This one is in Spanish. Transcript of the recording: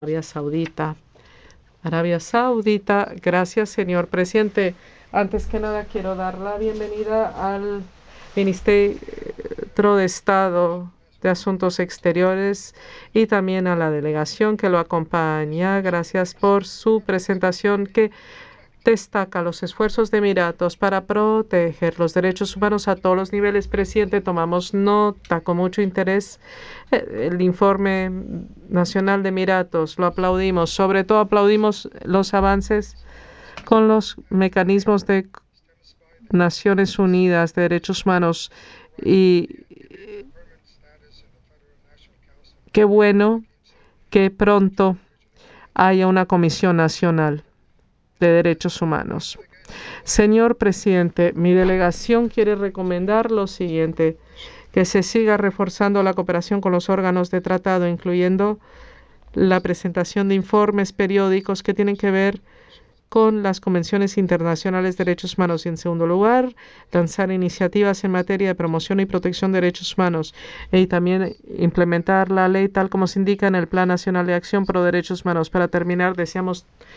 Arabia Saudita. Arabia Saudita, gracias, señor presidente. Antes que nada, quiero dar la bienvenida al Ministro de Estado de Asuntos Exteriores y también a la delegación que lo acompaña. Gracias por su presentación que destaca los esfuerzos de Emiratos para proteger los derechos humanos a todos los niveles. Presidente, tomamos nota con mucho interés el informe nacional de Emiratos. Lo aplaudimos. Sobre todo aplaudimos los avances con los mecanismos de Naciones Unidas de Derechos Humanos y qué bueno que pronto haya una Comisión Nacional de Derechos Humanos. Señor presidente, mi delegación quiere recomendar lo siguiente: que se siga reforzando la cooperación con los órganos de tratado, incluyendo la presentación de informes periódicos que tienen que ver con las convenciones internacionales de derechos humanos y, en segundo lugar, lanzar iniciativas en materia de promoción y protección de derechos humanos y también implementar la ley tal como se indica en el Plan Nacional de Acción por Derechos Humanos. Para terminar, deseamos